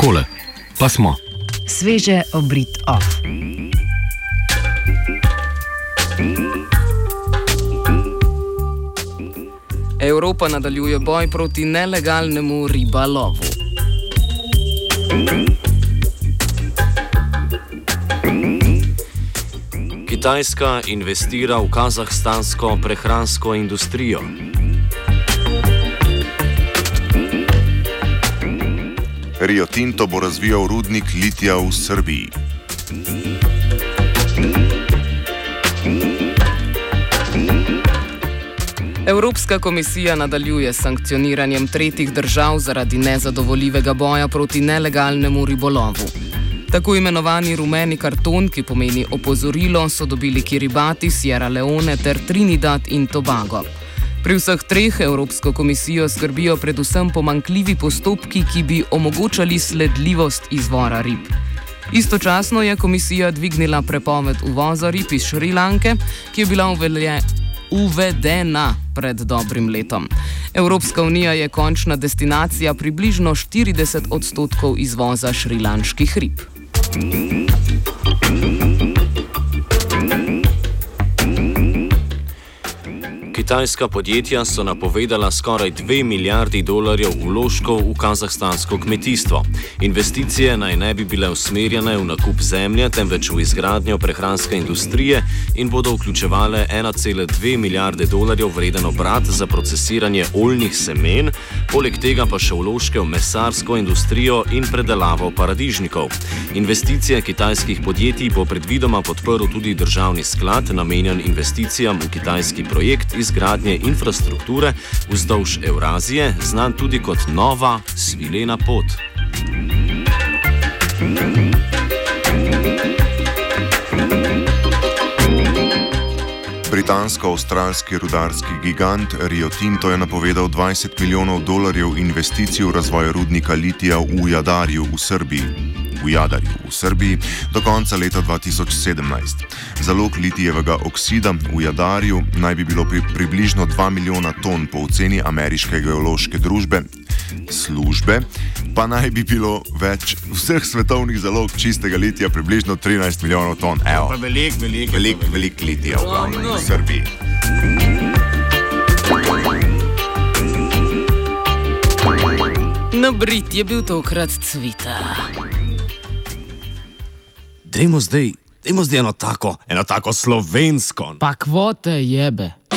Takole, pa smo. Sveže obrit off. Evropa nadaljuje boj proti nelegalnemu ribolovu. Kitajska investira v kazahstansko prehransko industrijo. Rio Tinto bo razvijal rudnik litija v Srbiji. Evropska komisija nadaljuje s sankcioniranjem tretjih držav zaradi nezadovoljivega boja proti nelegalnemu ribolovu. Tako imenovani rumeni karton, ki pomeni opozorilo, so dobili Kiribati, Sierra Leone ter Trinidad in Tobago. Pri vseh treh Evropsko komisijo skrbijo predvsem pomanjkljivi postopki, ki bi omogočali sledljivost izvora rib. Istočasno je komisija dvignila prepoved uvoza rib iz Šrilanke, ki je bila uvedena pred dobrim letom. Evropska unija je končna destinacija približno 40% izvoza šrilanških rib. Kitajska podjetja so napovedala skoraj 2 milijardi dolarjev vložkov v kazahstansko kmetijstvo. Investicije naj ne bi bile usmerjene v nakup zemlje, temveč v izgradnjo prehranske industrije in bodo vključevale 1,2 milijarde dolarjev vreden obrat za procesiranje oljnih semen, poleg tega pa še vložke v mesarsko industrijo in predelavo paradižnikov. Investicije kitajskih podjetij bo predvidoma podprl tudi državni sklad, namenjen investicijam v kitajski projekt izgradnje infrastrukture vzdolž Evrazije, znan tudi kot Nova svilena pot. Britansko-avstralski rudarski gigant Rio Tinto je napovedal 20 milijonov dolarjev investicij v razvoj rudnika litija v Jadarju v Srbiji do konca leta 2017. Zalog litijevega oksida v Jadarju naj bi bilo približno 2 milijona ton po oceni ameriške geološke službe, pa naj bi bilo več vseh svetovnih zalog čistega litija približno 13 milijonov ton. Evo, velik litija v Srbiji. Na Brit je bil tokrat Cvita. Dajmo zdaj eno tako slovensko. Pa kvote jebe.